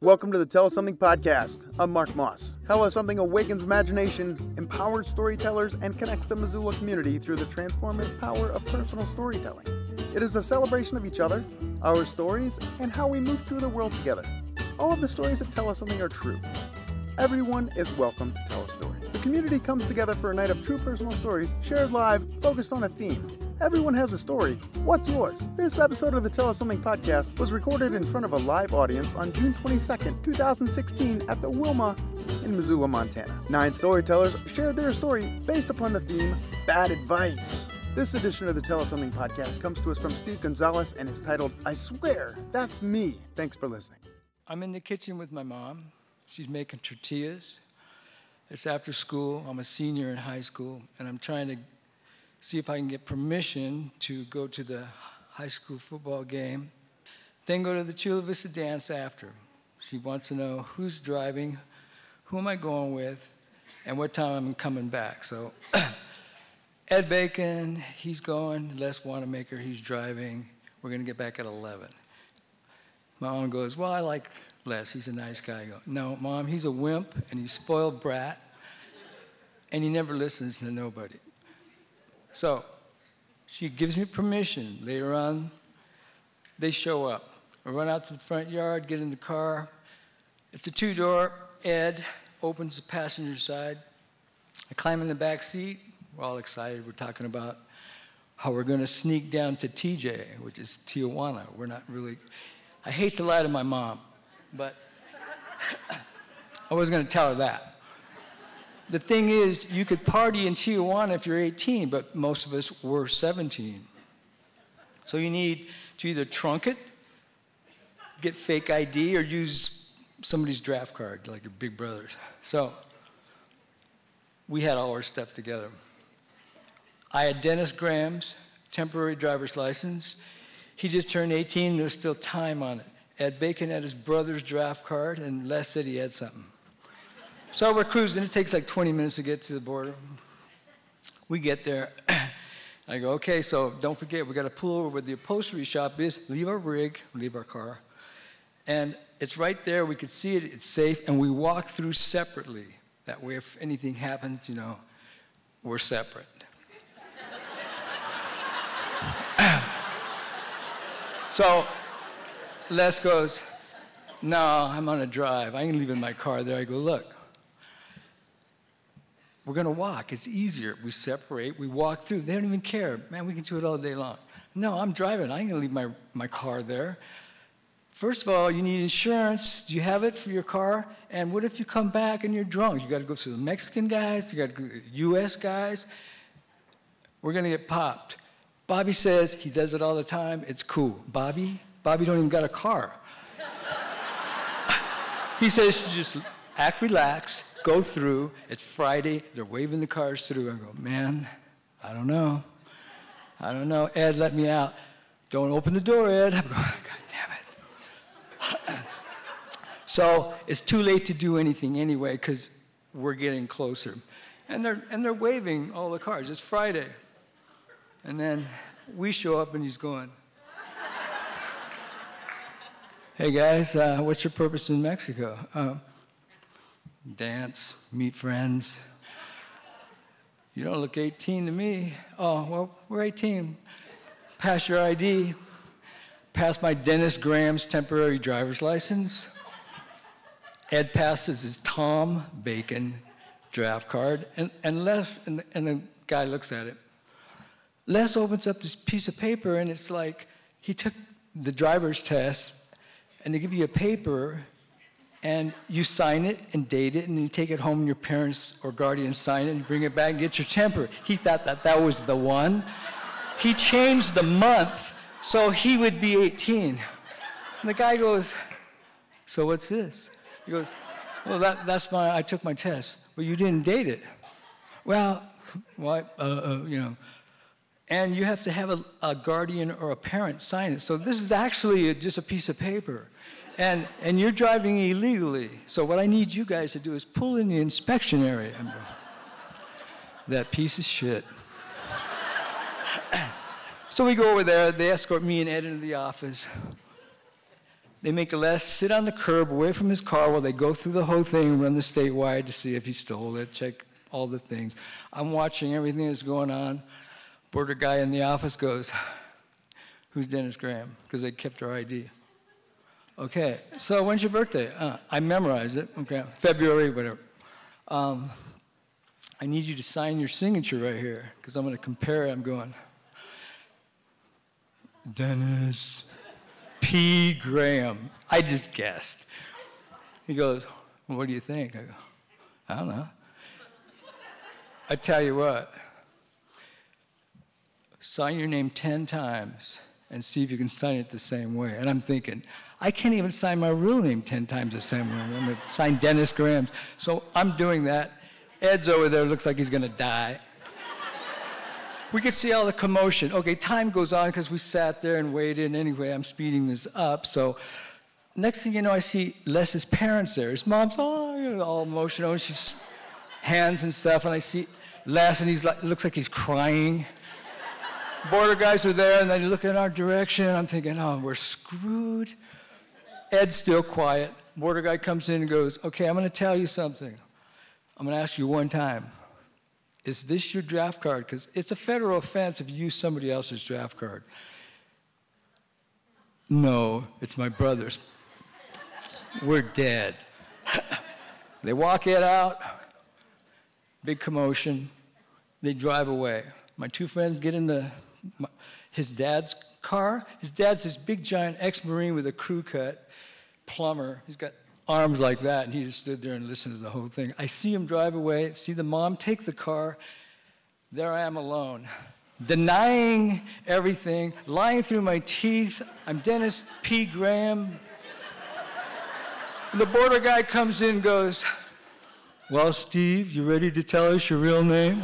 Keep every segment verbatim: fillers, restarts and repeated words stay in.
Welcome to the Tell Us Something podcast. I'm Mark Moss. Tell Us Something awakens imagination, empowers storytellers, and connects the Missoula community through the transformative power of personal storytelling. It is a celebration of each other, our stories, and how we move through the world together. All of the stories that tell us something are true. Everyone is welcome to tell a story. The community comes together for a night of true personal stories, shared live, focused on a theme. Everyone has a story. What's yours? This episode of the Tell Us Something podcast was recorded in front of a live audience on June twenty-second, twenty sixteen at the Wilma in Missoula, Montana. Nine storytellers shared their story based upon the theme, Bad Advice. This edition of the Tell Us Something podcast comes to us from Steve Gonzalez and is titled, I Swear, That's Me. Thanks for listening. I'm in the kitchen with my mom. She's making tortillas. It's after school. I'm a senior in high school, and I'm trying to see if I can get permission to go to the high school football game, then go to the Chula Vista dance after. She wants to know who's driving, who am I going with, and what time I'm coming back. So Ed Bacon, he's going. Les Wanamaker, he's driving. We're going to get back at eleven. My mom goes, well, I like Les. He's a nice guy. I go, no, Mom, he's a wimp, and he's a spoiled brat, and he never listens to nobody. So she gives me permission. Later on, they show up. I run out to the front yard, get in the car. It's a two-door. Ed opens the passenger side. I climb in the back seat. We're all excited. We're talking about how we're going to sneak down to T J, which is Tijuana. We're not really... I hate to lie to my mom, but I wasn't going to tell her that. The thing is, you could party in Tijuana if you're eighteen, but most of us were seventeen. So you need to either trunk it, get fake I D, or use somebody's draft card, like your big brother's. So we had all our stuff together. I had Dennis Graham's temporary driver's license. He just turned eighteen, and there's still time on it. Ed Bacon had his brother's draft card, and Les said he had something. So we're cruising. It takes like twenty minutes to get to the border. We get there. I go, okay, so don't forget, we got to pull over where the upholstery shop is, leave our rig, leave our car. And it's right there. We could see it. It's safe. And we walk through separately. That way, if anything happens, you know, we're separate. So Les goes, no, I'm on a drive. I ain't leaving my car there. I go, look. We're going to walk. It's easier. We separate. We walk through. They don't even care. Man, we can do it all day long. No, I'm driving. I ain't going to leave my, my car there. First of all, you need insurance. Do you have it for your car? And what if you come back and you're drunk? You got to go through the Mexican guys. You got to go to the U S guys. We're going to get popped. Bobby says he does it all the time. It's cool. Bobby? Bobby don't even got a car. He says just act relaxed. Go through. It's Friday. They're waving the cars through. I go, man, I don't know. I don't know. Ed, let me out. Don't open the door, Ed. I'm going, God damn it. So it's too late to do anything anyway because we're getting closer. And they're, and they're waving all the cars. It's Friday. And then we show up and he's going, hey, guys, uh, what's your purpose in Mexico? Uh, Dance, meet friends. You don't look eighteen to me. Oh, well, we're eighteen. Pass your I D. Pass my Dennis Graham's temporary driver's license. Ed passes his Tom Bacon draft card. And, and Les, and the, and the guy looks at it. Les opens up this piece of paper, and it's like he took the driver's test, and they give you a paper, and you sign it and date it, and then you take it home, and your parents or guardians sign it, and you bring it back and get your temper. He thought that that was the one. He changed the month so he would be eighteen. And the guy goes, so what's this? He goes, well, that, that's my, I took my test. Well, you didn't date it. Well, well uh, uh, you know, and you have to have a, a guardian or a parent sign it. So this is actually a, just a piece of paper. And and you're driving illegally. So what I need you guys to do is pull in the inspection area. And go, that piece of shit. So we go over there. They escort me and Ed into the office. They make Les sit on the curb away from his car while they go through the whole thing and run the statewide to see if he stole it, check all the things. I'm watching everything that's going on. Border guy in the office goes, "Who's Dennis Graham?" Because they kept our I D. Okay, so when's your birthday? Uh, I memorized it. Okay, February, whatever. Um, I need you to sign your signature right here because I'm going to compare it. I'm going, Dennis P. Graham. I just guessed. He goes, "Well, what do you think?" I go, "I don't know." I tell you what, sign your name ten times and see if you can sign it the same way. And I'm thinking, I can't even sign my real name ten times the same way. I'm going to sign Dennis Graham's. So I'm doing that. Ed's over there, looks like he's going to die. We could see all the commotion. Okay, time goes on because we sat there and waited. And anyway, I'm speeding this up. So next thing you know, I see Les's parents there. His mom's all, you know, all emotional. And she's hands and stuff. And I see Les, and he's like, looks like he's crying. Border guys are there, and they look in our direction. I'm thinking, oh, we're screwed. Ed's still quiet. Border guy comes in and goes, "Okay, I'm going to tell you something. I'm going to ask you one time. Is this your draft card? Because it's a federal offense if you use somebody else's draft card." "No, it's my brother's." We're dead. They walk it out. Big commotion. They drive away. My two friends get in the my, his dad's car. His dad's this big, giant ex-Marine with a crew cut, plumber. He's got arms like that, and he just stood there and listened to the whole thing. I see him drive away, see the mom take the car. There I am alone, denying everything, lying through my teeth. I'm Dennis P. Graham. The border guy comes in and goes, "Well, Steve, you ready to tell us your real name?"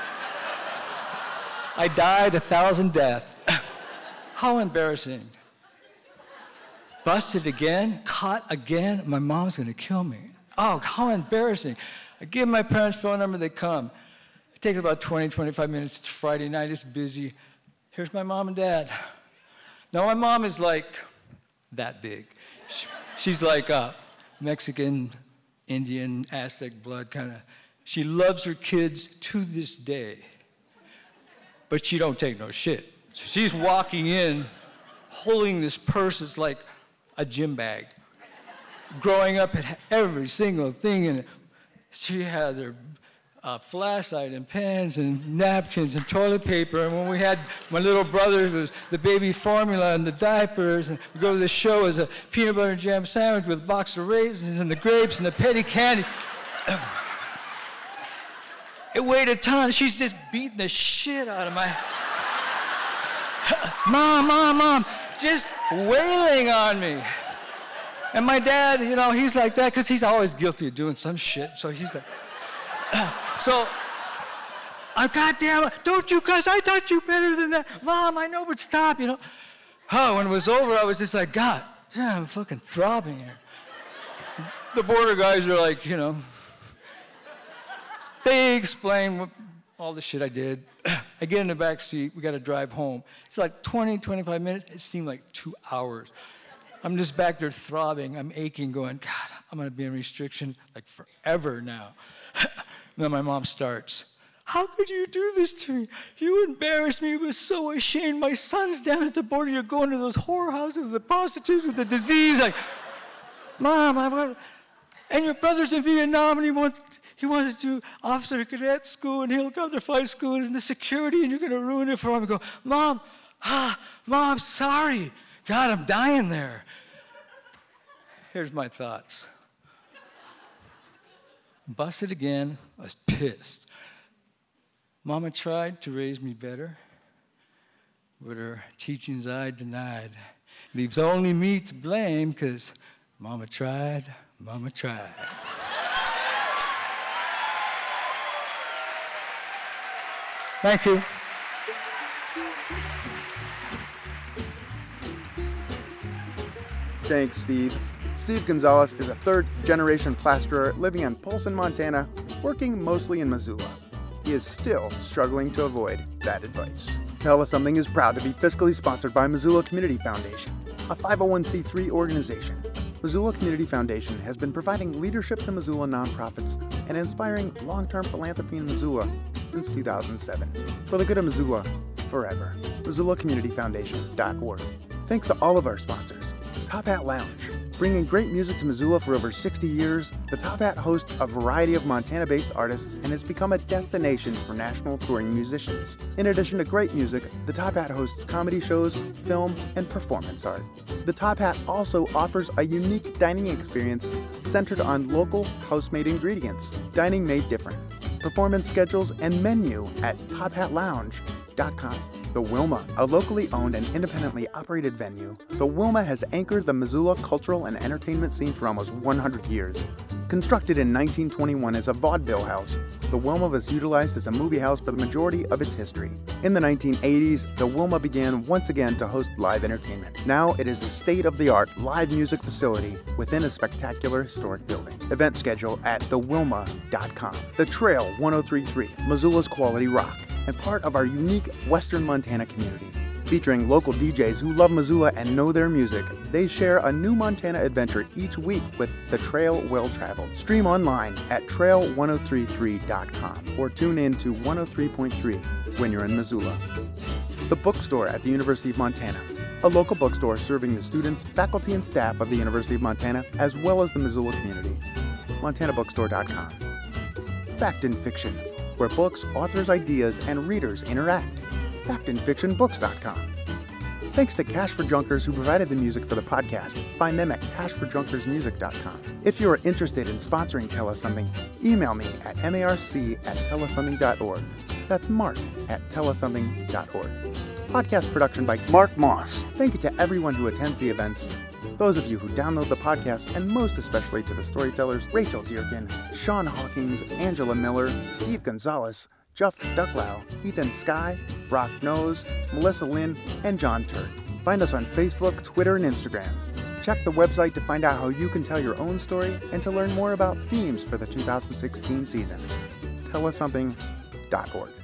I died a thousand deaths. How embarrassing. Busted again, caught again. My mom's going to kill me. Oh, how embarrassing. I give my parents' phone number, they come. It takes about twenty, twenty-five minutes. It's Friday night, it's busy. Here's my mom and dad. Now, my mom is like that big. She, she's like uh, Mexican, Indian, Aztec blood kind of. She loves her kids to this day, but she don't take no shit. So she's walking in, holding this purse that's like a gym bag. Growing up, it had every single thing in it. She had her uh, flashlight and pens and napkins and toilet paper. And when we had my little brother, it was the baby formula and the diapers. And we go to the show as a peanut butter and jam sandwich with a box of raisins and the grapes and the petty candy. It weighed a ton. She's just beating the shit out of my... Mom, mom, mom, just wailing on me. And my dad, you know, he's like that because he's always guilty of doing some shit. So he's like, so, oh, goddamn, don't you cuss, I taught you better than that. Mom, I know, but stop, you know. Oh, when it was over, I was just like, God, damn, I'm fucking throbbing here. The border guys are like, you know, they explain what, all the shit I did. I get in the back seat, we got to drive home. It's like twenty, twenty-five minutes. It seemed like two hours. I'm just back there throbbing. I'm aching, going, God, I'm going to be in restriction like forever now. And then my mom starts, how could you do this to me? You embarrassed me. I was so ashamed. My son's down at the border. You're going to those whorehouses with the prostitutes with the disease. Like, Mom, I want, and your brother's in Vietnam, and he wants, he wants to do officer cadet school and helicopter flight school and the security, and you're going to ruin it for him. I go, Mom, ah, Mom, sorry. God, I'm dying there. Here's my thoughts. Busted again. I was pissed. Mama tried to raise me better, but her teachings I denied. Leaves only me to blame, because Mama tried, Mama tried. Thank you. Thanks, Steve. Steve Gonzalez is a third-generation plasterer living in Polson, Montana, working mostly in Missoula. He is still struggling to avoid bad advice. Tell Us Something is proud to be fiscally sponsored by Missoula Community Foundation, a five oh one c three organization. Missoula Community Foundation has been providing leadership to Missoula nonprofits and inspiring long-term philanthropy in Missoula since two thousand seven. For the good of Missoula, forever. Missoula Community Foundation dot org. Thanks to all of our sponsors. Top Hat Lounge. Bringing great music to Missoula for over sixty years, the Top Hat hosts a variety of Montana-based artists and has become a destination for national touring musicians. In addition to great music, the Top Hat hosts comedy shows, film, and performance art. The Top Hat also offers a unique dining experience centered on local, house-made ingredients. Dining made different. Performance schedules and menu at top hat lounge dot com. The Wilma, a locally owned and independently operated venue, the Wilma has anchored the Missoula cultural and entertainment scene for almost one hundred years. Constructed in nineteen twenty-one as a vaudeville house, the Wilma was utilized as a movie house for the majority of its history. In the nineteen eighties, the Wilma began once again to host live entertainment. Now it is a state-of-the-art live music facility within a spectacular historic building. Event schedule at the wilma dot com. The Trail one oh three point three, Missoula's quality rock, and part of our unique Western Montana community. Featuring local D Js who love Missoula and know their music, they share a new Montana adventure each week with The Trail Well Traveled. Stream online at trail ten thirty-three dot com or tune in to one oh three point three when you're in Missoula. The Bookstore at the University of Montana, a local bookstore serving the students, faculty, and staff of the University of Montana, as well as the Missoula community. montana bookstore dot com. Fact and Fiction, where books, authors, ideas, and readers interact. fact and fiction books dot com. Thanks to Cash for Junkers, who provided the music for the podcast. Find them at cash for junkers music dot com. If you are interested in sponsoring Tell Us Something, email me at marc at tell us something dot org. That's Mark at tell us something dot org. Podcast production by Mark Moss. Thank you to everyone who attends the events, those of you who download the podcast, and most especially to the storytellers Rachel Dearkin, Sean Hawkins, Angela Miller, Steve Gonzalez, Jeff Ducklow, Ethan Sky, Brock Nose, Melissa Lynn, and John Turk. Find us on Facebook, Twitter, and Instagram. Check the website to find out how you can tell your own story and to learn more about themes for the two thousand sixteen season. tell us something dot org.